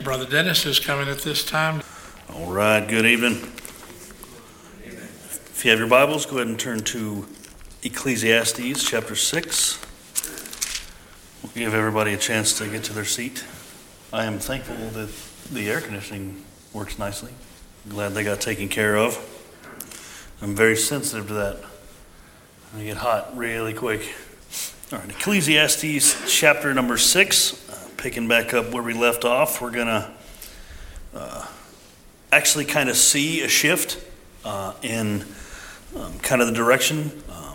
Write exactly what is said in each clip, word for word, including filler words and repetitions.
Brother Dennis is coming at this time. All right, good evening. If you have your Bibles, go ahead and turn to Ecclesiastes chapter six. We'll give everybody a chance to get to their seat. I am thankful that the air conditioning works nicely. I'm glad they got taken care of. I'm very sensitive to that. I get hot really quick. All right, Ecclesiastes chapter number six. Uh, picking back up where we left off, we're going to uh, actually kind of see a shift uh, in um, kind of the direction. Um,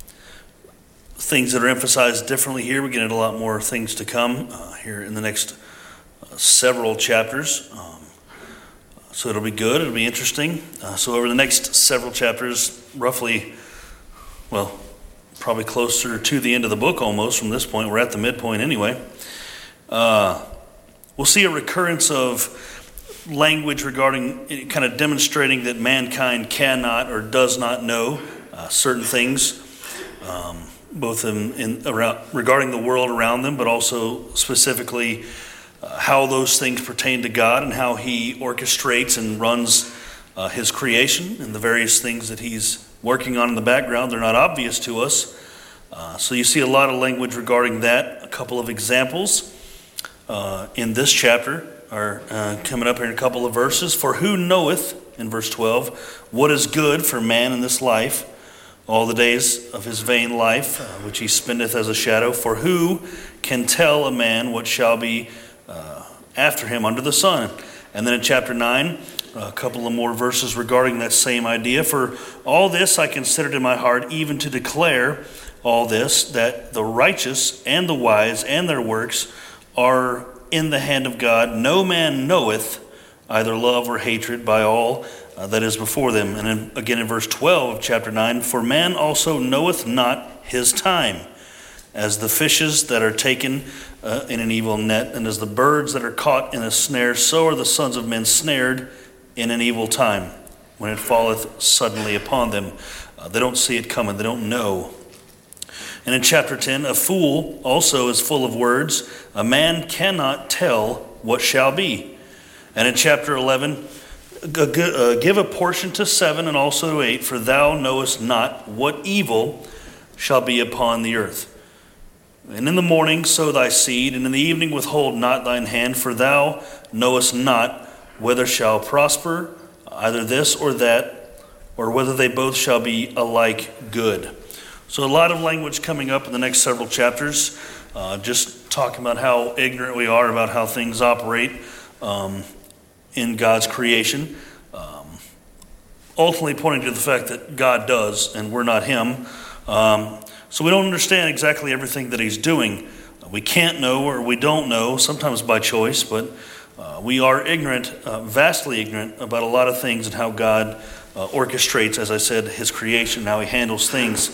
things that are emphasized differently here. We're getting a lot more things to come uh, here in the next uh, several chapters. Um, so it'll be good. It'll be interesting. Uh, so over the next several chapters, roughly, well, probably closer to the end of the book almost from this point. We're at the midpoint anyway. Uh, we'll see a recurrence of language regarding, kind of demonstrating that mankind cannot or does not know uh, certain things, um, both in, in around, regarding the world around them, but also specifically uh, how those things pertain to God and how He orchestrates and runs uh, His creation and the various things that He's working on in the background. They're not obvious to us. Uh, so you see a lot of language regarding that. A couple of examples uh, in this chapter are uh, coming up here in a couple of verses. For who knoweth, in verse twelve, what is good for man in this life, all the days of his vain life, uh, which he spendeth as a shadow? For who can tell a man what shall be uh, after him under the sun? And then in chapter nine, a couple of more verses regarding that same idea. For all this I considered in my heart, even to declare all this, that the righteous and the wise and their works are in the hand of God. No man knoweth either love or hatred by all uh, that is before them. And then again in verse twelve of chapter nine, for man also knoweth not his time, as the fishes that are taken uh, in an evil net, and as the birds that are caught in a snare, so are the sons of men snared in an evil time, when it falleth suddenly upon them. Uh, they don't see it coming. They don't know. And in chapter ten, a fool also is full of words. A man cannot tell what shall be. And in chapter eleven, give a portion to seven and also to eight, for thou knowest not what evil shall be upon the earth. And in the morning sow thy seed, and in the evening withhold not thine hand, for thou knowest not whether shall prosper, either this or that, or whether they both shall be alike good. So a lot of language coming up in the next several chapters, uh, just talking about how ignorant we are about how things operate um, in God's creation. Um, ultimately pointing to the fact that God does, and we're not Him. Um, so we don't understand exactly everything that He's doing. We can't know, or we don't know, sometimes by choice, but Uh, we are ignorant, uh, vastly ignorant about a lot of things and how God uh, orchestrates, as I said, His creation, how He handles things.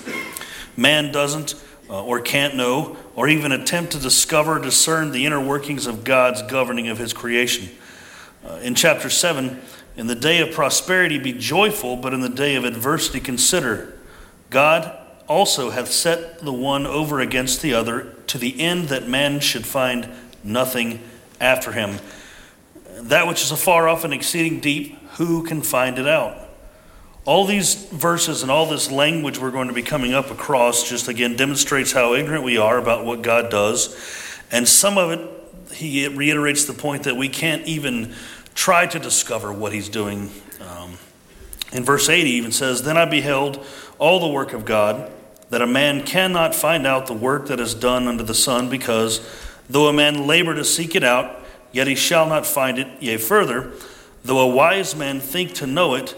Man doesn't uh, or can't know or even attempt to discover, discern the inner workings of God's governing of His creation. Uh, in chapter seven, in the day of prosperity be joyful, but in the day of adversity consider. God also hath set the one over against the other, to the end that man should find nothing after him. That which is afar off and exceeding deep, who can find it out? All these verses and all this language we're going to be coming up across just again demonstrates how ignorant we are about what God does. And some of it, he reiterates the point that we can't even try to discover what He's doing. Um, in verse eight, he even says, Then I beheld all the work of God, that a man cannot find out the work that is done under the sun, because though a man labor to seek it out, yet he shall not find it. Yea, further, though a wise man think to know it,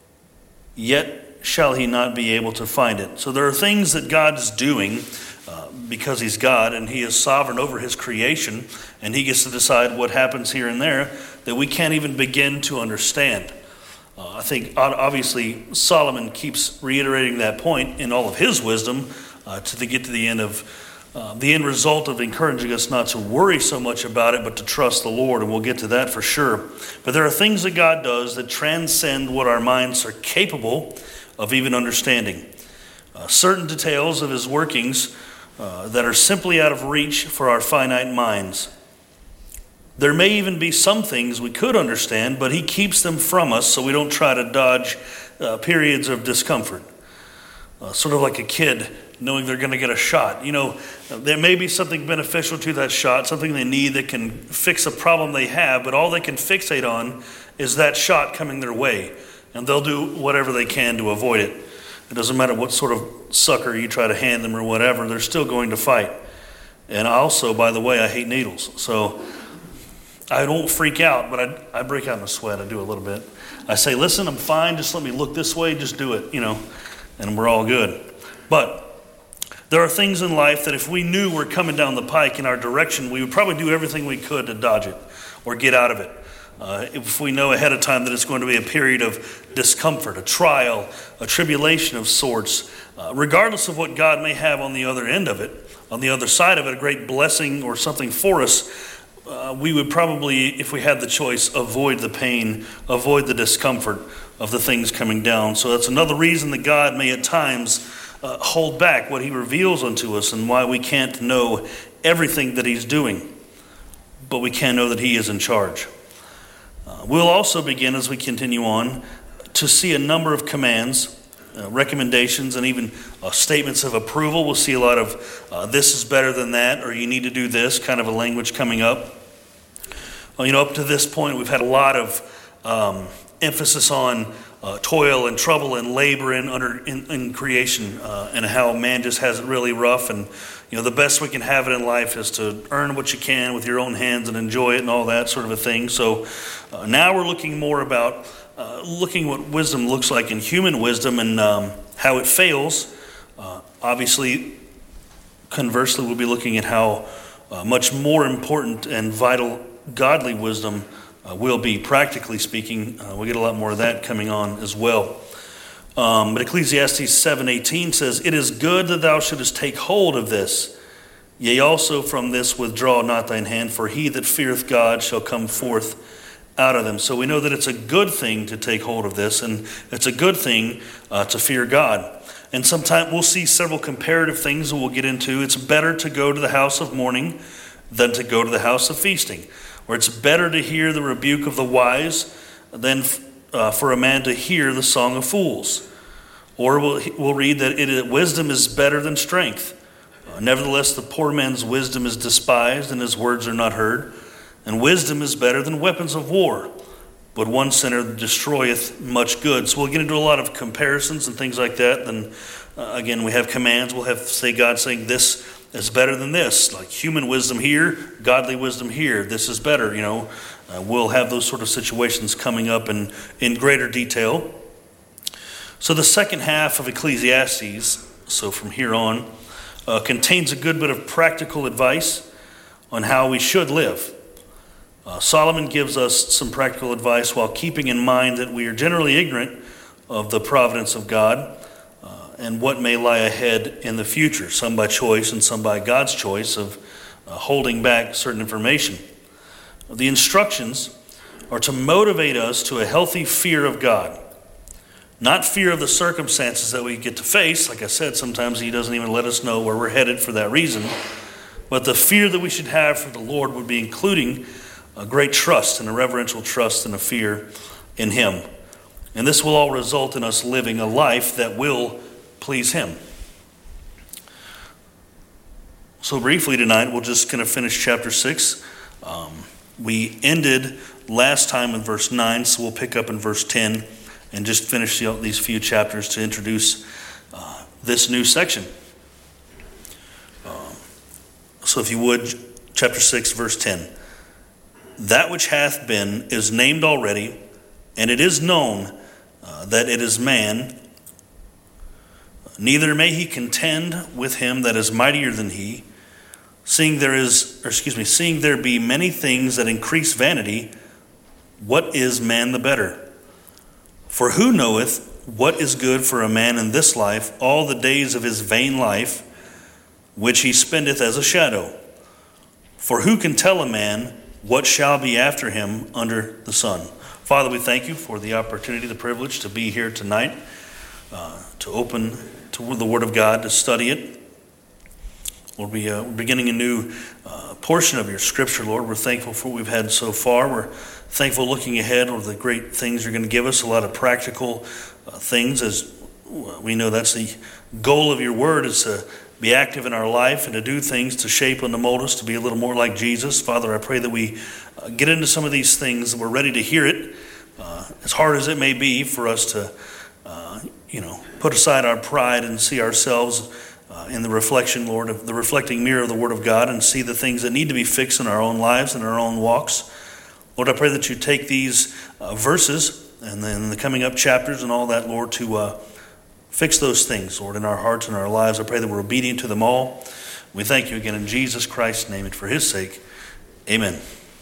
yet shall he not be able to find it. So there are things that God's doing uh, because He's God and He is sovereign over His creation, and He gets to decide what happens here and there that we can't even begin to understand. Uh, I think obviously Solomon keeps reiterating that point in all of his wisdom uh, to the, get to the end of Uh, the end result of encouraging us not to worry so much about it, but to trust the Lord, and we'll get to that for sure. But there are things that God does that transcend what our minds are capable of even understanding. Uh, certain details of His workings uh, that are simply out of reach for our finite minds. There may even be some things we could understand, but he keeps them from us so we don't try to dodge uh, periods of discomfort. Uh, sort of like a kid knowing they're going to get a shot. You know, there may be something beneficial to that shot, something they need that can fix a problem they have, but all they can fixate on is that shot coming their way. And they'll do whatever they can to avoid it. It doesn't matter what sort of sucker you try to hand them or whatever, they're still going to fight. And also, by the way, I hate needles. So I don't freak out, but I, I break out in a sweat. I do a little bit. I say, listen, I'm fine. Just let me look this way. Just do it, you know, and we're all good. But there are things in life that if we knew were coming down the pike in our direction, we would probably do everything we could to dodge it or get out of it. Uh, if we know ahead of time that it's going to be a period of discomfort, a trial, a tribulation of sorts, uh, regardless of what God may have on the other end of it, on the other side of it, a great blessing or something for us, uh, we would probably, if we had the choice, avoid the pain, avoid the discomfort of the things coming down. So that's another reason that God may at times uh, hold back what he reveals unto us and why we can't know everything that he's doing. But we can know that he is in charge. Uh, we'll also begin, as we continue on, to see a number of commands, uh, recommendations, and even uh, statements of approval. We'll see a lot of uh, this is better than that, or you need to do this, kind of a language coming up. Well, you know, up to this point, we've had a lot of um, emphasis on uh, toil and trouble and labor in, under, in, in creation uh, and how man just has it really rough. And, you know, the best we can have it in life is to earn what you can with your own hands and enjoy it and all that sort of a thing. So uh, now we're looking more about uh, looking what wisdom looks like in human wisdom and um, how it fails. Uh, obviously, conversely, we'll be looking at how uh, much more important and vital godly wisdom uh, will be, practically speaking. Uh, we'll get a lot more of that coming on as well. Um, but Ecclesiastes seven eighteen says, "It is good that thou shouldest take hold of this. Yea, also from this withdraw not thine hand, for he that feareth God shall come forth out of them." So we know that it's a good thing to take hold of this, and it's a good thing uh, to fear God. And sometime we'll see several comparative things that we'll get into. It's better to go to the house of mourning than to go to the house of feasting. Or it's better to hear the rebuke of the wise than uh, for a man to hear the song of fools. Or we'll, we'll read that it, wisdom is better than strength. Uh, nevertheless, the poor man's wisdom is despised, and his words are not heard. And wisdom is better than weapons of war. But one sinner destroyeth much good. So we'll get into a lot of comparisons and things like that. Then uh, again, we have commands. We'll have say God saying this is better than this. Like human wisdom here, godly wisdom here. This is better, you know. Uh, we'll have those sort of situations coming up in, in greater detail. So the second half of Ecclesiastes, so from here on, uh, contains a good bit of practical advice on how we should live. Uh, Solomon gives us some practical advice while keeping in mind that we are generally ignorant of the providence of God uh, and what may lie ahead in the future, some by choice and some by God's choice of uh, holding back certain information. The instructions are to motivate us to a healthy fear of God, not fear of the circumstances that we get to face. Like I said, sometimes he doesn't even let us know where we're headed for that reason, but the fear that we should have for the Lord would be including a great trust and a reverential trust and a fear in him. And this will all result in us living a life that will please him. So briefly tonight, we'll just kind of finish chapter six. Um, we ended last time in verse nine, so we'll pick up in verse ten and just finish these few chapters to introduce uh, this new section. Um, so if you would, chapter six, verse ten. "That which hath been is named already, and it is known uh, that it is man. Neither may he contend with him that is mightier than he. Seeing there is, or excuse me, seeing there be many things that increase vanity, what is man the better? For who knoweth what is good for a man in this life, all the days of his vain life, which he spendeth as a shadow? For who can tell a man what shall be after him under the sun?" Father, we thank you for the opportunity, the privilege to be here tonight, uh, to open to the Word of God, to study it. Lord, we, uh, we're beginning a new uh, portion of your scripture, Lord. We're thankful for what we've had so far. We're thankful looking ahead over the great things you're going to give us, a lot of practical uh, things, as we know that's the goal of your word, is to be active in our life and to do things to shape and to mold us to be a little more like Jesus. Father, I pray that we uh, get into some of these things and we're ready to hear it, uh, as hard as it may be for us to, uh, you know, put aside our pride and see ourselves uh, in the reflection, Lord, of the reflecting mirror of the Word of God, and see the things that need to be fixed in our own lives and our own walks. Lord, I pray that you take these uh, verses and then the coming up chapters and all that, Lord, to uh, fix those things, Lord, in our hearts and our lives. I pray that we're obedient to them all. We thank you again in Jesus Christ's name and for his sake. Amen.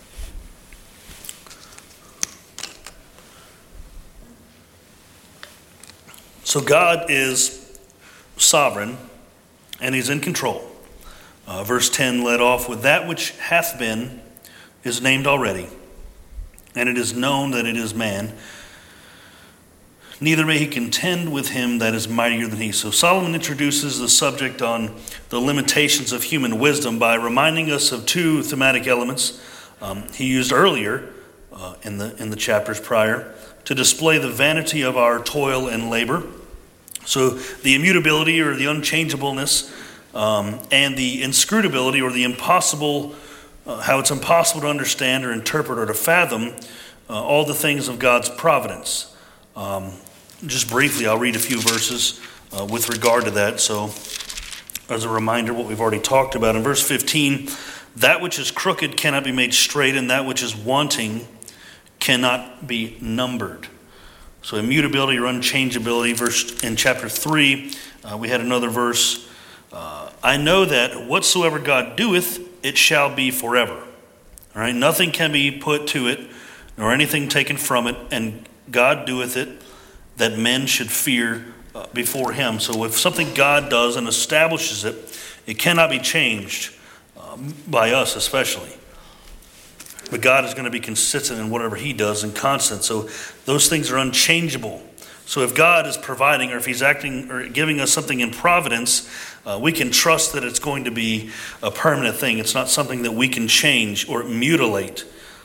So God is sovereign and he's in control. Uh, verse ten led off with, that which hath been is named already, and it is known that it is man. Neither may he contend with him that is mightier than he. So Solomon introduces the subject on the limitations of human wisdom by reminding us of two thematic elements um, he used earlier uh, in the in the chapters prior to display the vanity of our toil and labor. So the immutability or the unchangeableness um, and the inscrutability or the impossible, uh, how it's impossible to understand or interpret or to fathom uh, all the things of God's providence. Um, Just briefly, I'll read a few verses uh, with regard to that. So, as a reminder, what we've already talked about. In verse fifteen, that which is crooked cannot be made straight, and that which is wanting cannot be numbered. So, immutability or unchangeability. Verse in chapter three, uh, we had another verse. Uh, I know that whatsoever God doeth, it shall be forever. All right, nothing can be put to it, nor anything taken from it, and God doeth it, that men should fear uh, before him. So if something God does and establishes it, it cannot be changed um, by us especially. But God is going to be consistent in whatever he does and constant. So those things are unchangeable. So if God is providing, or if he's acting or giving us something in providence, uh, we can trust that it's going to be a permanent thing. It's not something that we can change or mutilate.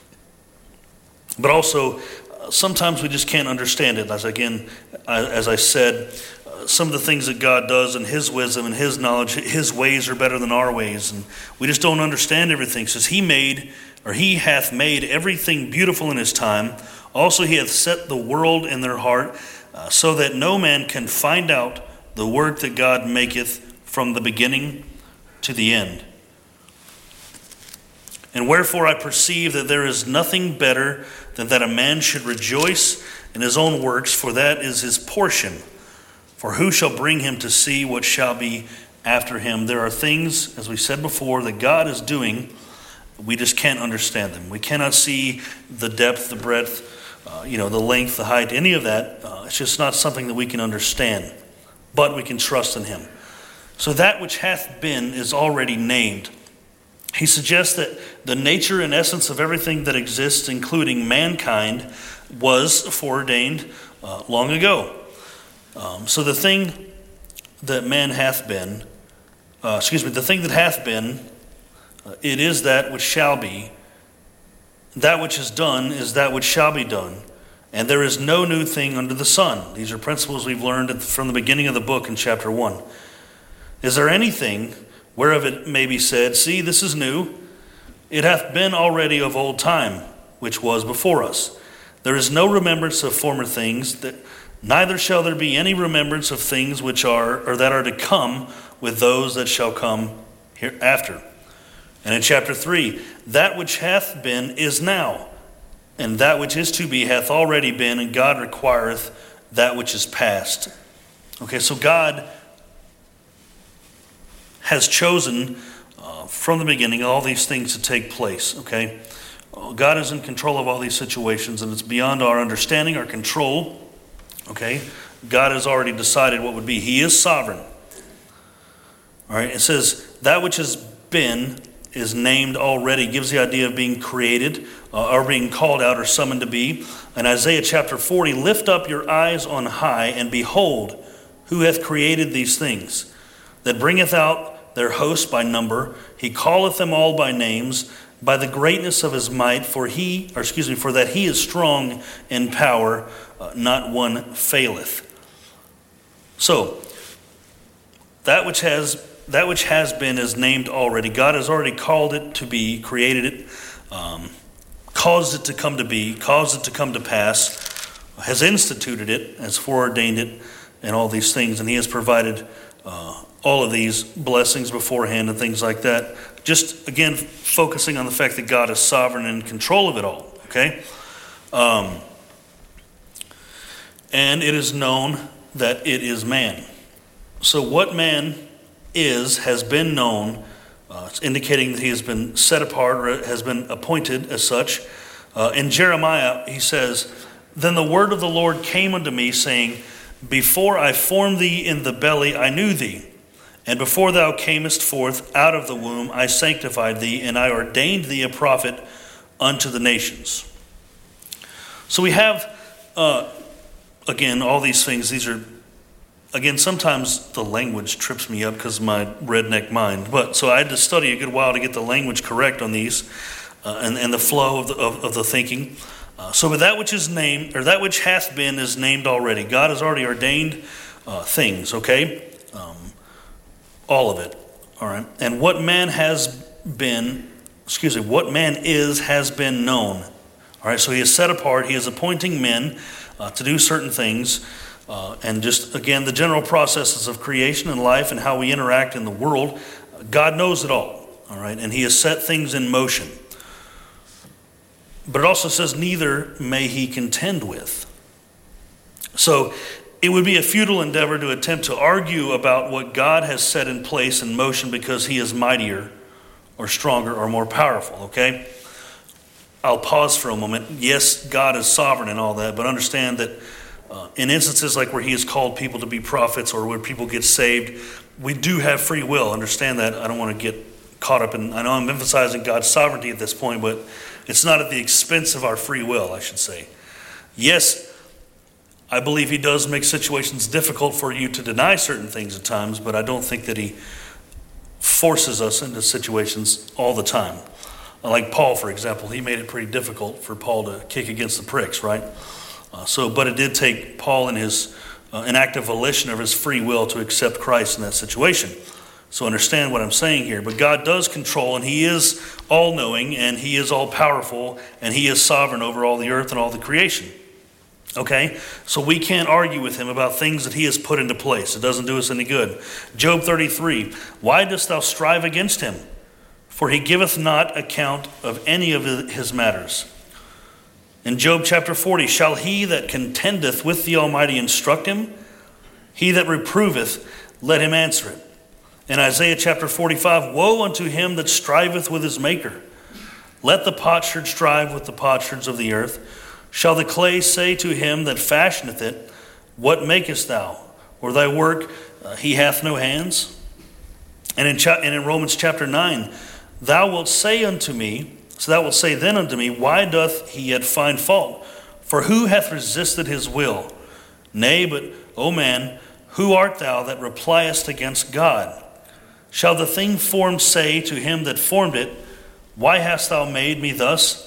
But also, sometimes we just can't understand it. As again, as I said, uh, some of the things that God does and his wisdom and his knowledge, his ways are better than our ways. And we just don't understand everything. It says he made, or he hath made everything beautiful in his time. Also he hath set the world in their heart, uh, so that no man can find out the work that God maketh from the beginning to the end. And wherefore I perceive that there is nothing better than that a man should rejoice in his own works, for that is his portion. For who shall bring him to see what shall be after him? There are things, as we said before, that God is doing. We just can't understand them. We cannot see the depth, the breadth, uh, you know, the length, the height, any of that. Uh, it's just not something that we can understand. But we can trust in him. So that which hath been is already named. He suggests that the nature and essence of everything that exists, including mankind, was foreordained uh, long ago. Um, so the thing that man hath been, uh, excuse me, the thing that hath been, uh, it is that which shall be. That which is done is that which shall be done. And there is no new thing under the sun. These are principles we've learned from the beginning of the book in chapter one. Is there anything whereof it may be said, see, this is new? It hath been already of old time, which was before us. There is no remembrance of former things, that neither shall there be any remembrance of things which are, or that are to come, with those that shall come hereafter. And in chapter three, that which hath been is now, and that which is to be hath already been, and God requireth that which is past. Okay, so God has chosen uh, from the beginning all these things to take place, okay? God is in control of all these situations, and it's beyond our understanding, our control, okay? God has already decided what would be. He is sovereign. All right, it says, that which has been is named already, gives the idea of being created, uh, or being called out or summoned to be. In Isaiah chapter forty, lift up your eyes on high, and behold, who hath created these things, that bringeth out their host by number. He calleth them all by names, by the greatness of his might, for he, or excuse me, for that he is strong in power, uh, not one faileth. So, that which has that which has been is named already. God has already called it to be, created it, um, caused it to come to be, caused it to come to pass, has instituted it, has foreordained it, and all these things, and he has provided uh, all of these blessings beforehand and things like that. Just, again, focusing on the fact that God is sovereign and in control of it all, okay? Um, and it is known that it is man. So what man is has been known, uh, it's indicating that he has been set apart or has been appointed as such. Uh, in Jeremiah, he says, "Then the word of the Lord came unto me, saying, Before I formed thee in the belly, I knew thee. And before thou camest forth out of the womb, I sanctified thee, and I ordained thee a prophet unto the nations." So we have, uh, again, all these things. These are, again, sometimes the language trips me up because of my redneck mind. But so I had to study a good while to get the language correct on these uh, and, and the flow of the, of, of the thinking. Uh, so but that which is named, or that which hath been, is named already. God has already ordained uh, things, okay? Um, all of it, all right? And what man has been, excuse me, what man is has been known. All right, so he is set apart. He is appointing men uh, to do certain things. Uh, and just, again, the general processes of creation and life and how we interact in the world, God knows it all, all right? And he has set things in motion. But it also says, neither may he contend with. So it would be a futile endeavor to attempt to argue about what God has set in place in motion because he is mightier or stronger or more powerful, okay? I'll pause for a moment. Yes, God is sovereign and all that, but understand that uh, in instances like where he has called people to be prophets or where people get saved, we do have free will. Understand that. I don't want to get caught up in, I know I'm emphasizing God's sovereignty at this point, but it's not at the expense of our free will, I should say. Yes, I believe he does make situations difficult for you to deny certain things at times, but I don't think that he forces us into situations all the time. Like Paul, for example, he made it pretty difficult for Paul to kick against the pricks, right? Uh, so, but it did take Paul and his uh, an active volition of his free will to accept Christ in that situation. So understand what I'm saying here. But God does control, and he is all-knowing, and he is all-powerful, and he is sovereign over all the earth and all the creation. Okay? So we can't argue with him about things that he has put into place. It doesn't do us any good. Job thirty-three, "Why dost thou strive against him? For he giveth not account of any of his matters." In Job chapter forty, "Shall he that contendeth with the Almighty instruct him? He that reproveth, let him answer it." In Isaiah chapter forty-five, "Woe unto him that striveth with his maker. Let the potsherd strive with the potsherds of the earth. Shall the clay say to him that fashioneth it, What makest thou? Or thy work, uh, he hath no hands?" And in, cha- and in Romans chapter nine, "Thou wilt say unto me, so thou wilt say then unto me, Why doth he yet find fault? For who hath resisted his will? Nay, but, O man, who art thou that repliest against God? Shall the thing formed say to him that formed it, Why hast thou made me thus?"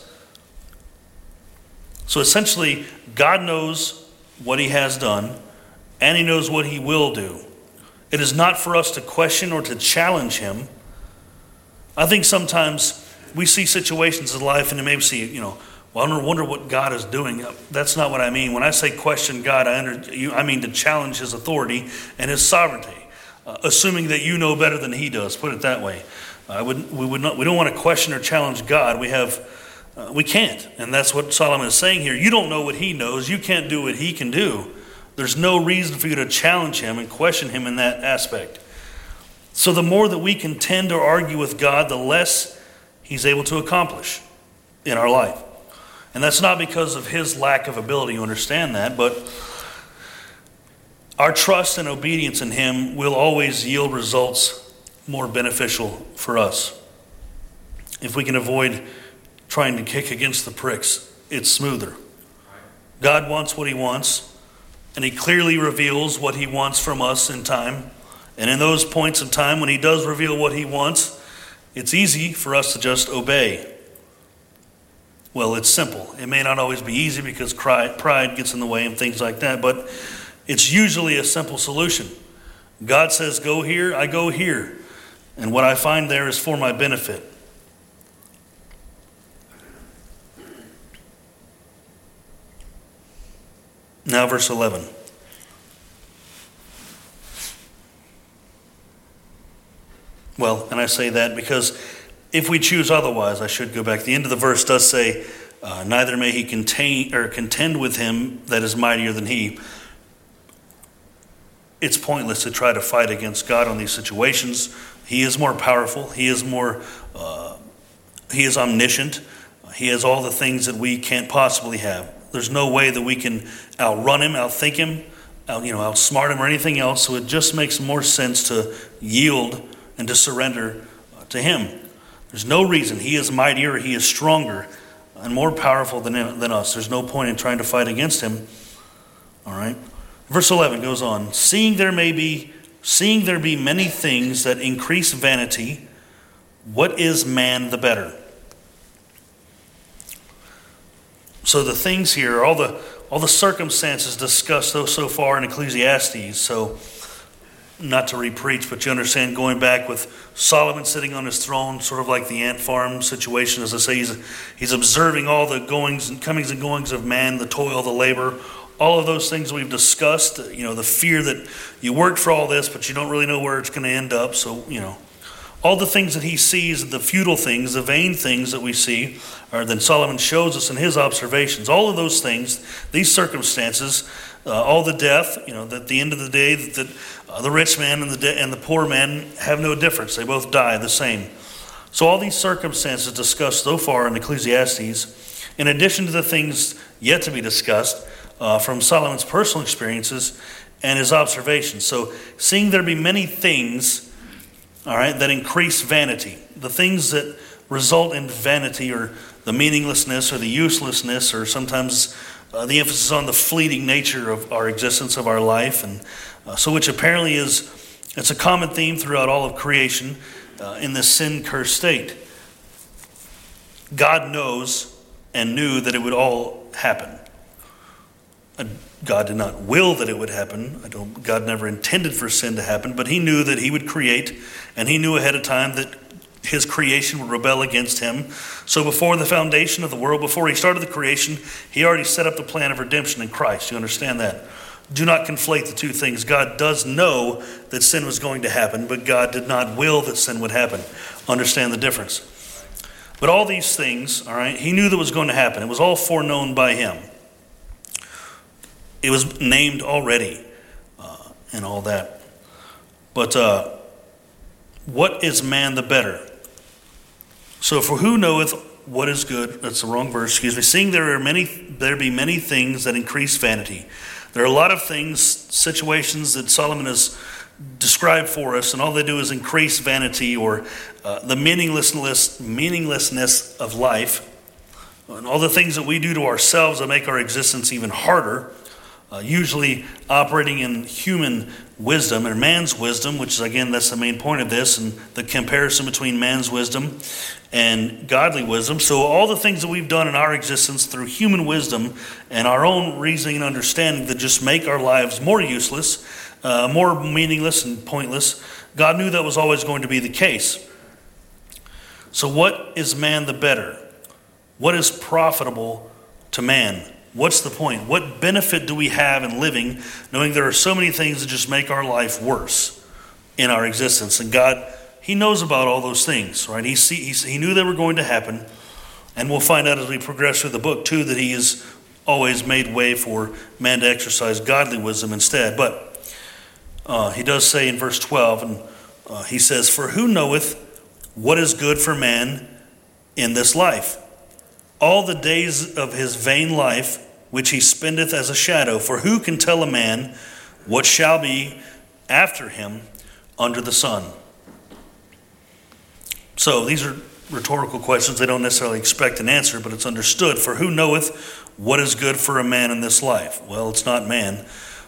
So essentially, God knows what he has done, and he knows what he will do. It is not for us to question or to challenge him. I think sometimes we see situations in life and maybe see, you know, well, I wonder what God is doing. That's not what I mean. When I say question God, I, under, you, I mean to challenge his authority and his sovereignty, uh, assuming that you know better than he does. Put it that way. Uh, would, we would not. We don't want to question or challenge God. We have, uh, we can't, and that's what Solomon is saying here. You don't know what he knows. You can't do what he can do. There's no reason for you to challenge him and question him in that aspect. So the more that we contend or argue with God, the less he's able to accomplish in our life. And that's not because of his lack of ability, you understand that, but our trust and obedience in him will always yield results more beneficial for us. If we can avoid trying to kick against the pricks, it's smoother. God wants what he wants, and he clearly reveals what he wants from us in time. And in those points of time when he does reveal what he wants, it's easy for us to just obey. Well, it's simple. It may not always be easy because pride gets in the way and things like that, but it's usually a simple solution. God says, go here, I go here. And what I find there is for my benefit. Now verse eleven. Well, and I say that because if we choose otherwise, I should go back. The end of the verse does say, uh, neither may he contain or contend with him that is mightier than he. It's pointless to try to fight against God on these situations. He is more powerful. He is more, uh, he is omniscient. He has all the things that we can't possibly have. There's no way that we can outrun him, outthink him, out, you know, outsmart him or anything else. So it just makes more sense to yield and to surrender to him. There's no reason. He is mightier, he is stronger and more powerful than, than us. There's no point in trying to fight against him. All right. Verse eleven goes on, seeing there may be, seeing there be many things that increase vanity, what is man the better? So the things here, all the all the circumstances discussed though so far in Ecclesiastes. So not to repreach, but you understand, going back with Solomon sitting on his throne, sort of like the ant farm situation. As I say, he's he's observing all the goings and comings and goings of man, the toil, the labor, all of those things we've discussed. You know, the fear that you worked for all this, but you don't really know where it's going to end up. So, you know, all the things that he sees, the futile things, the vain things that we see, or then Solomon shows us in his observations. All of those things, these circumstances, uh, all the death, you know, that at the end of the day, that, that uh, the rich man and the de- and the poor man have no difference. They both die the same. So all these circumstances discussed so far in Ecclesiastes, in addition to the things yet to be discussed uh, from Solomon's personal experiences and his observations. So seeing there be many things, all right, that increase vanity, the things that result in vanity or the meaninglessness or the uselessness, or sometimes uh, the emphasis on the fleeting nature of our existence, of our life, and uh, so which apparently is, it's a common theme throughout all of creation uh, in this sin-cursed state. God knows and knew that it would all happen. Uh, God did not will that it would happen. I don't. God never intended for sin to happen, but he knew that he would create, and he knew ahead of time that his creation would rebel against him. So before the foundation of the world, before he started the creation, he already set up the plan of redemption in Christ. You understand that? Do not conflate the two things. God does know that sin was going to happen, but God did not will that sin would happen. Understand the difference. But all these things, all right, he knew that was going to happen. It was all foreknown by him. It was named already uh, and all that. But uh, what is man the better? So for who knoweth what is good, that's the wrong verse, excuse me, seeing there are many, there be many things that increase vanity. There are a lot of things, situations that Solomon has described for us, and all they do is increase vanity or uh, the meaninglessness, meaninglessness of life, and all the things that we do to ourselves that make our existence even harder. Uh, usually operating in human wisdom or man's wisdom, which is, again, that's the main point of this, and the comparison between man's wisdom and godly wisdom. So all the things that we've done in our existence through human wisdom and our own reasoning and understanding that just make our lives more useless, uh, more meaningless and pointless, God knew that was always going to be the case. So what is man the better? What is profitable to man? What's the point? What benefit do we have in living knowing there are so many things that just make our life worse in our existence? And God, he knows about all those things, right? He, see, he, he knew they were going to happen. And we'll find out as we progress through the book, too, that he has always made way for man to exercise godly wisdom instead. But uh, he does say in verse twelve, and uh, he says, for who knoweth what is good for man in this life? All the days of his vain life, which he spendeth as a shadow. For who can tell a man what shall be after him under the sun? So these are rhetorical questions. They don't necessarily expect an answer, but it's understood. For who knoweth what is good for a man in this life? Well, it's not man.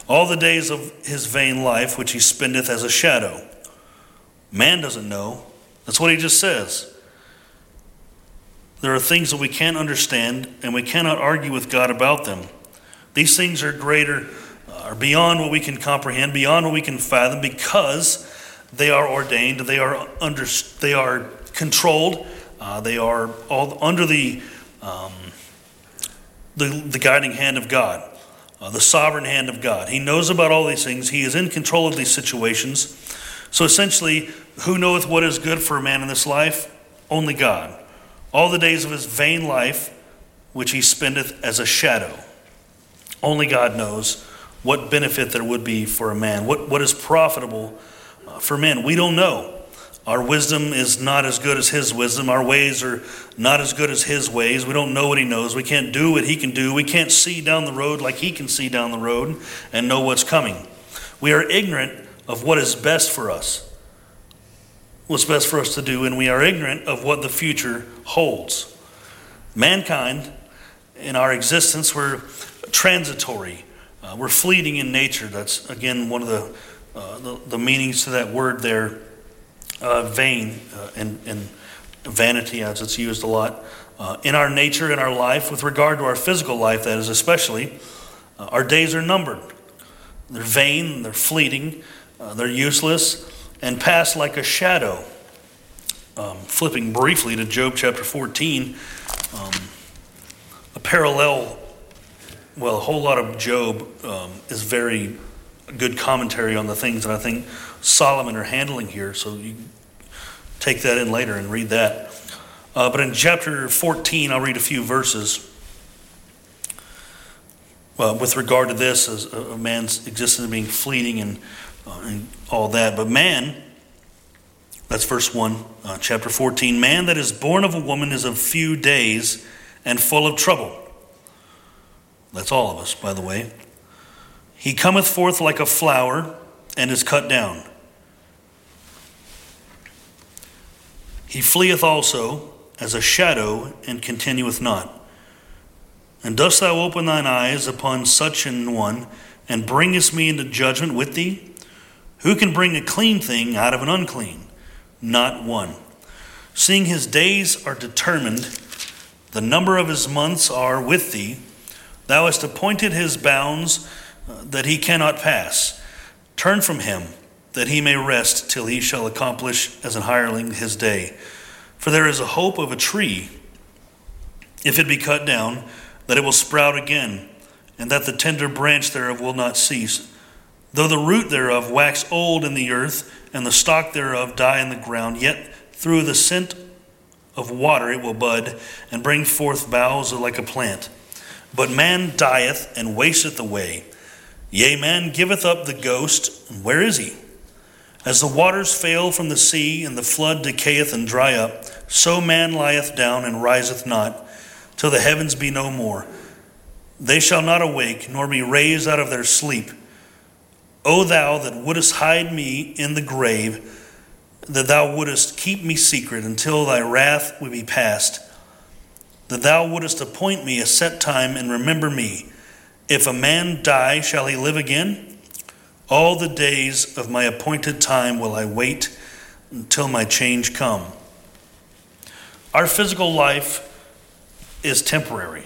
all the days of his vain life which he spendeth as a shadow. Man doesn't know. That's what he just says. There are things that we can't understand, and we cannot argue with God about them. These things are greater, are beyond what we can comprehend, beyond what we can fathom, because they are ordained, they are under, they are controlled, uh, they are all under the, um, the the guiding hand of God, uh, the sovereign hand of God. He knows about all these things. He is in control of these situations. So essentially, who knoweth what is good for a man in this life? Only God. All the days of his vain life, which he spendeth as a shadow. Only God knows what benefit there would be for a man, what, what is profitable uh, for men. We don't know. Our wisdom is not as good as his wisdom. Our ways are not as good as his ways. We don't know what he knows. We can't do what he can do. We can't see down the road like he can see down the road and know what's coming. We are ignorant of what is best for us, what's best for us to do, and we are ignorant of what the future holds. Mankind, in our existence, we're transitory. Uh, we're fleeting in nature. That's, again, one of the uh, the, the meanings to that word there, uh, vain uh, and, and vanity, as it's used a lot. Uh, in our nature, in our life, with regard to our physical life, that is especially, uh, our days are numbered. They're vain, they're fleeting, uh, they're useless, and pass like a shadow. Um, flipping briefly to Job chapter fourteen, um, a parallel, well, a whole lot of Job um, is very good commentary on the things that I think Solomon are handling here. So you take that in later and read that. Uh, but in chapter fourteen, I'll read a few verses uh, with regard to this, as a man's existence being fleeting and, uh, and all that. But man, that's verse one, uh, chapter fourteen. Man that is born of a woman is of few days and full of trouble. That's all of us, by the way. He cometh forth like a flower and is cut down. He fleeth also as a shadow and continueth not. And dost thou open thine eyes upon such an one, and bringest me into judgment with thee? Who can bring a clean thing out of an unclean? Not one. Seeing his days are determined, the number of his months are with thee. Thou hast appointed his bounds uh, that he cannot pass. Turn from him, that he may rest till he shall accomplish as an hireling his day. For there is a hope of a tree, if it be cut down, that it will sprout again, and that the tender branch thereof will not cease. Though the root thereof wax old in the earth, and the stalk thereof die in the ground, yet through the scent of water it will bud, and bring forth boughs like a plant. But man dieth and wasteth away. Yea, man giveth up the ghost, and where is he? As the waters fail from the sea, and the flood decayeth and dry up, so man lieth down and riseth not, till the heavens be no more. They shall not awake, nor be raised out of their sleep. O thou that wouldest hide me in the grave, that thou wouldest keep me secret until thy wrath would be past, that thou wouldest appoint me a set time and remember me. If a man die, shall he live again? All the days of my appointed time will I wait until my change come. Our physical life is temporary.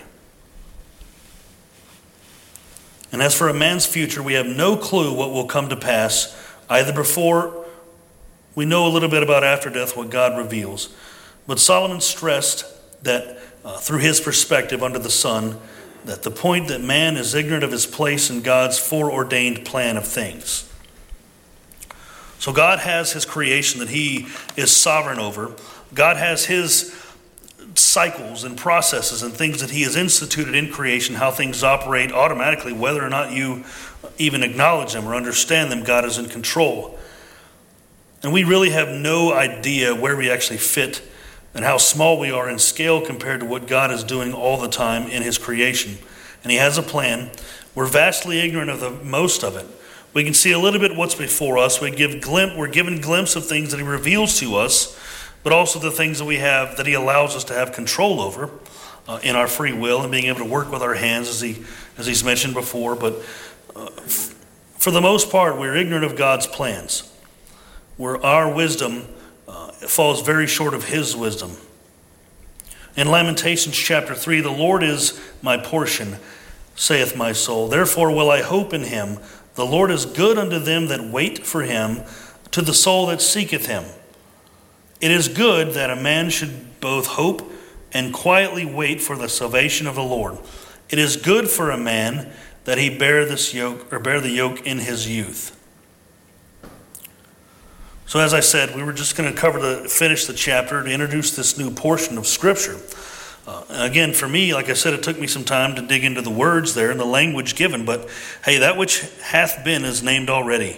And as for a man's future, we have no clue what will come to pass, either before we know a little bit about after death, what God reveals. But Solomon stressed that uh, through his perspective under the sun, that the point that man is ignorant of his place in God's foreordained plan of things. So God has his creation that he is sovereign over. God has his cycles and processes and things that he has instituted in creation, how things operate automatically, whether or not you even acknowledge them or understand them. God is in control. And we really have no idea where we actually fit and how small we are in scale compared to what God is doing all the time in his creation. And he has a plan. We're vastly ignorant of the most of it. We can see a little bit what's before us. We give glim- we're given glimpse of things that he reveals to us, but also the things that we have that he allows us to have control over uh, in our free will and being able to work with our hands, as he as he's mentioned before. But uh, For the most part, we're ignorant of God's plans, where our wisdom uh, falls very short of his wisdom. In Lamentations chapter three, the Lord is my portion, saith my soul. Therefore will I hope in him. The Lord is good unto them that wait for him, to the soul that seeketh him. It is good that a man should both hope and quietly wait for the salvation of the Lord. It is good for a man that he bear this yoke, or bear the yoke in his youth. So as I said, we were just going to cover the finish the chapter to introduce this new portion of Scripture. Uh, again, for me, like I said, it took me some time to dig into the words there and the language given. But hey, that which hath been is named already,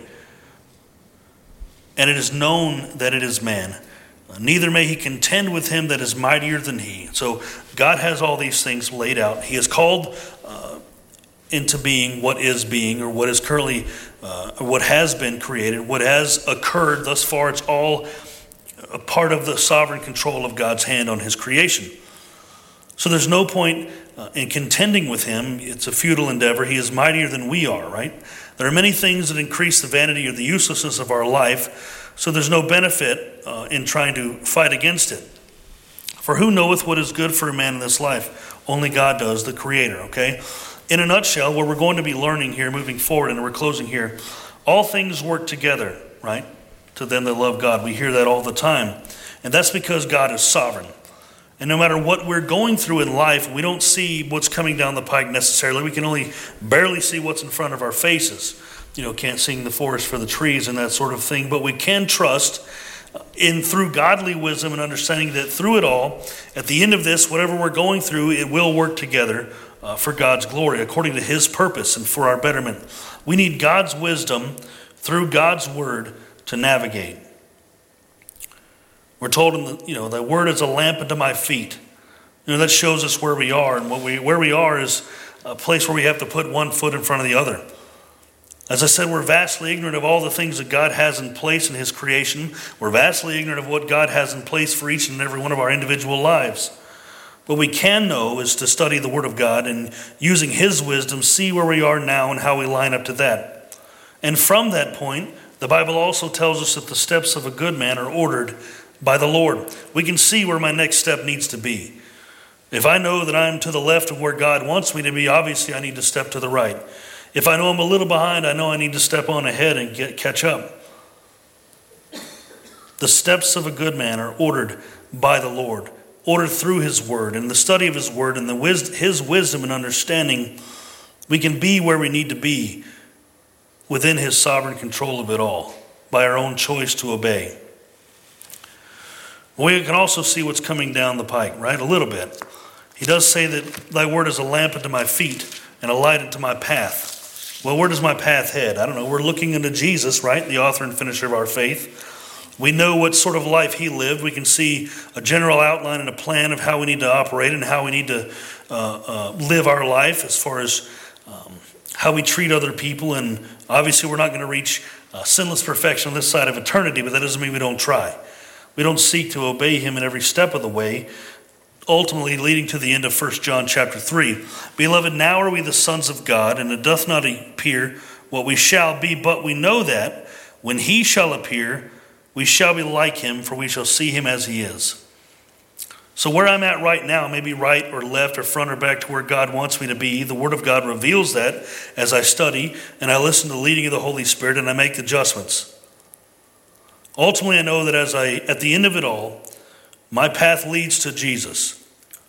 and it is known that it is man. Neither may he contend with him that is mightier than he. So God has all these things laid out. He has called uh, into being what is being, or what is currently, uh, or what has been created, what has occurred thus far. It's all a part of the sovereign control of God's hand on his creation. So there's no point uh, in contending with him. It's a futile endeavor. He is mightier than we are, right? There are many things that increase the vanity or the uselessness of our life, so there's no benefit uh, in trying to fight against it. For who knoweth what is good for a man in this life? Only God does, the Creator, okay? In a nutshell, what we're going to be learning here moving forward, and we're closing here, all things work together, right? To them that love God. We hear that all the time. And that's because God is sovereign. And no matter what we're going through in life, we don't see what's coming down the pike necessarily. We can only barely see what's in front of our faces. You know, can't sing the forest for the trees and that sort of thing. But we can trust in through godly wisdom and understanding that through it all, at the end of this, whatever we're going through, it will work together uh, for God's glory, according to his purpose and for our betterment. We need God's wisdom through God's word to navigate. We're told in the, you know, the word is a lamp unto my feet. You know, that shows us where we are, and what we where we are is a place where we have to put one foot in front of the other. As I said, we're vastly ignorant of all the things that God has in place in his creation. We're vastly ignorant of what God has in place for each and every one of our individual lives. What we can know is to study the word of God and using his wisdom, see where we are now and how we line up to that. And from that point, the Bible also tells us that the steps of a good man are ordered by the Lord. We can see where my next step needs to be. If I know that I'm to the left of where God wants me to be, obviously I need to step to the right. If I know I'm a little behind, I know I need to step on ahead and get catch up. The steps of a good man are ordered by the Lord, ordered through his word, and the study of his word and the wis- his wisdom and understanding, we can be where we need to be within his sovereign control of it all by our own choice to obey. We can also see what's coming down the pike, right? A little bit. He does say that thy word is a lamp unto my feet and a light unto my path. Well, where does my path head? I don't know. We're looking into Jesus, right? The author and finisher of our faith. We know what sort of life he lived. We can see a general outline and a plan of how we need to operate and how we need to uh, uh, live our life as far as um, how we treat other people. And obviously we're not going to reach uh, sinless perfection on this side of eternity, but that doesn't mean we don't try. We don't seek to obey him in every step of the way, ultimately leading to the end of First John chapter three. Beloved, now are we the sons of God, and it doth not appear what we shall be, but we know that when he shall appear, we shall be like him, for we shall see him as he is. So where I'm at right now, maybe right or left or front or back to where God wants me to be, the Word of God reveals that as I study and I listen to the leading of the Holy Spirit and I make adjustments. Ultimately, I know that as I, at the end of it all, my path leads to Jesus.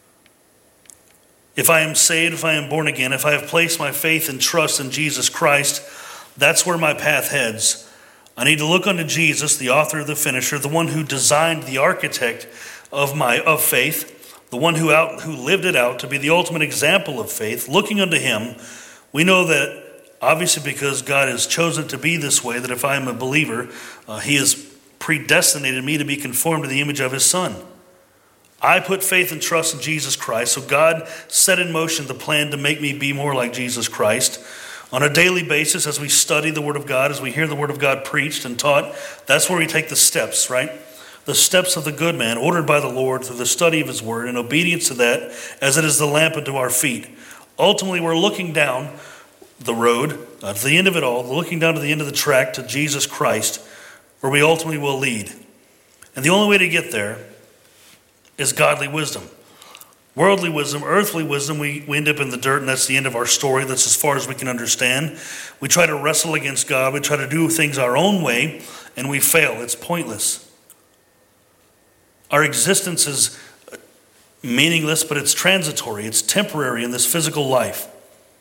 If I am saved, if I am born again, if I have placed my faith and trust in Jesus Christ, that's where my path heads. I need to look unto Jesus, the author, the finisher, the one who designed, the architect of my of faith, the one who out who lived it out to be the ultimate example of faith. Looking unto him, we know that obviously because God has chosen it to be this way, that if I am a believer, uh, he has predestinated me to be conformed to the image of his Son. I put faith and trust in Jesus Christ, so God set in motion the plan to make me be more like Jesus Christ. On a daily basis, as we study the Word of God, as we hear the Word of God preached and taught, that's where we take the steps, right? The steps of the good man, ordered by the Lord through the study of his Word, and obedience to that, as it is the lamp unto our feet. Ultimately, we're looking down the road, uh, to the end of it all, looking down to the end of the track to Jesus Christ, where we ultimately will lead. And the only way to get there is godly wisdom. Worldly wisdom, earthly wisdom, we, we end up in the dirt, and that's the end of our story. That's as far as we can understand. We try to wrestle against God. We try to do things our own way, and we fail. It's pointless. Our existence is meaningless, but it's transitory. It's temporary in this physical life.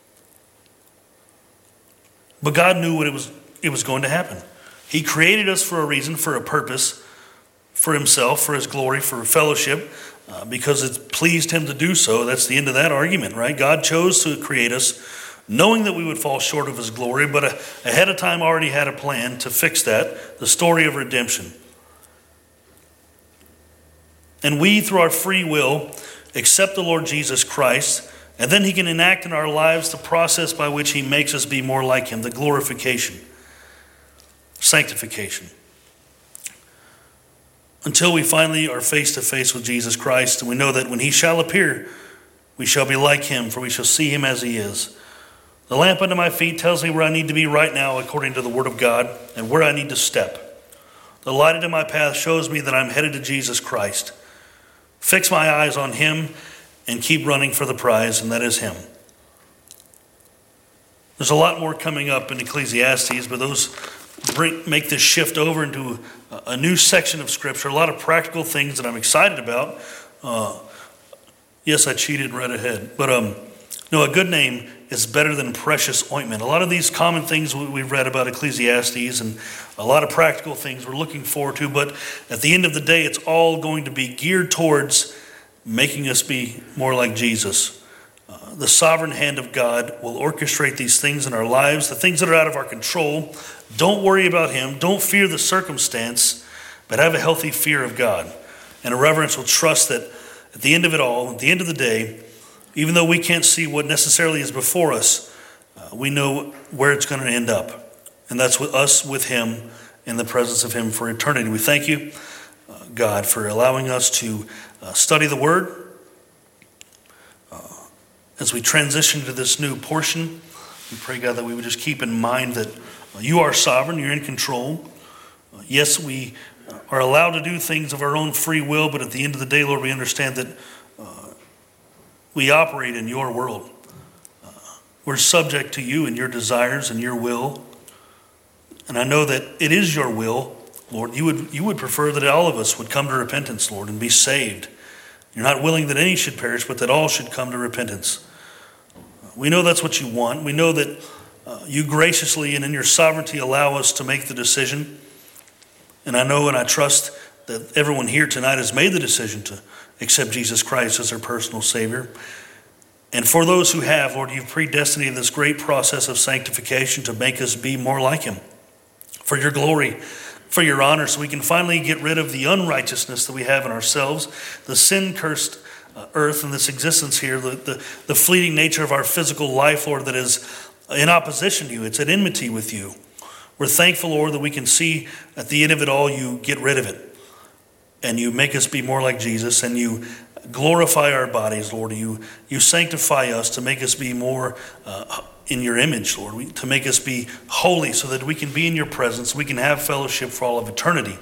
But God knew what it was, it was going to happen. He created us for a reason, for a purpose, for himself, for his glory, for fellowship, uh, because it pleased him to do so. That's the end of that argument, right? God chose to create us, knowing that we would fall short of his glory, but ahead of time already had a plan to fix that, the story of redemption. And we, through our free will, accept the Lord Jesus Christ, and then he can enact in our lives the process by which he makes us be more like him, the glorification, sanctification. Until we finally are face to face with Jesus Christ, and we know that when he shall appear, we shall be like him, for we shall see him as he is. The lamp unto my feet tells me where I need to be right now according to the word of God, and where I need to step. The light into my path shows me that I'm headed to Jesus Christ. Fix my eyes on him and keep running for the prize, and that is him. There's a lot more coming up in Ecclesiastes, but those bring, make this shift over into a, a new section of Scripture, a lot of practical things that I'm excited about. Uh, yes, I cheated right ahead. But um, no, a good name is better than precious ointment. A lot of these common things we've read about Ecclesiastes and a lot of practical things we're looking forward to, but at the end of the day, it's all going to be geared towards making us be more like Jesus. Uh, the sovereign hand of God will orchestrate these things in our lives, the things that are out of our control. Don't worry about him. Don't fear the circumstance, but have a healthy fear of God and a reverential trust that at the end of it all, at the end of the day, even though we can't see what necessarily is before us, uh, we know where it's going to end up. And that's with us, with him, in the presence of him for eternity. We thank you, uh, God, for allowing us to uh, study the word. Uh, as we transition to this new portion, we pray, God, that we would just keep in mind that uh, you are sovereign, you're in control. Uh, yes, we are allowed to do things of our own free will, but at the end of the day, Lord, we understand that we operate in your world. Uh, we're subject to you and your desires and your will. And I know that it is your will, Lord. You would, you would prefer that all of us would come to repentance, Lord, and be saved. You're not willing that any should perish, but that all should come to repentance. We know that's what you want. We know that uh, you graciously and in your sovereignty allow us to make the decision. And I know and I trust that everyone here tonight has made the decision to accept Jesus Christ as their personal Savior. And for those who have, Lord, you've predestinated this great process of sanctification to make us be more like him. For your glory, for your honor, so we can finally get rid of the unrighteousness that we have in ourselves, the sin-cursed uh, earth and this existence here, the, the, the fleeting nature of our physical life, Lord, that is in opposition to you. It's at enmity with you. We're thankful, Lord, that we can see at the end of it all, you get rid of it. And you make us be more like Jesus, and you glorify our bodies, Lord. You you sanctify us to make us be more uh, in your image, Lord, we, to make us be holy so that we can be in your presence, we can have fellowship for all of eternity.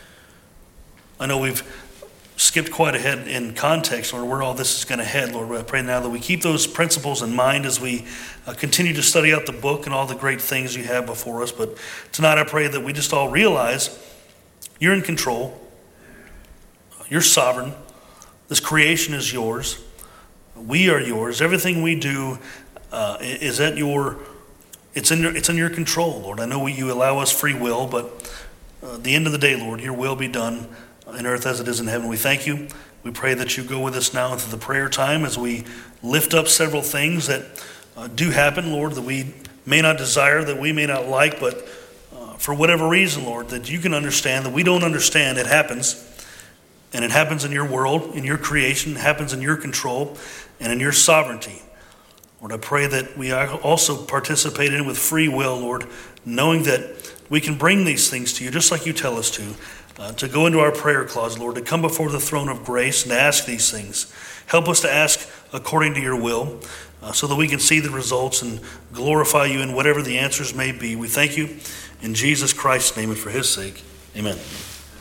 I know we've skipped quite ahead in context, Lord, where all this is going to head, Lord. I pray now that we keep those principles in mind as we uh, continue to study out the book and all the great things you have before us. But tonight I pray that we just all realize you're in control. You're sovereign. This creation is yours. We are yours. Everything we do uh, is at your, it's in your, it's in your control, Lord. I know you allow us free will, but uh, at the end of the day, Lord, your will be done in earth as it is in heaven. We thank you. We pray that you go with us now into the prayer time as we lift up several things that uh, do happen, Lord, that we may not desire, that we may not like, but uh, for whatever reason, Lord, that you can understand, that we don't understand, it happens. And it happens in your world, in your creation, it happens in your control, and in your sovereignty. Lord, I pray that we also participate in it with free will, Lord, knowing that we can bring these things to you just like you tell us to. uh, to go into our prayer closet, Lord, to come before the throne of grace and to ask these things. Help us to ask according to your will, uh, so that we can see the results and glorify you in whatever the answers may be. We thank you in Jesus Christ's name and for his sake. Amen.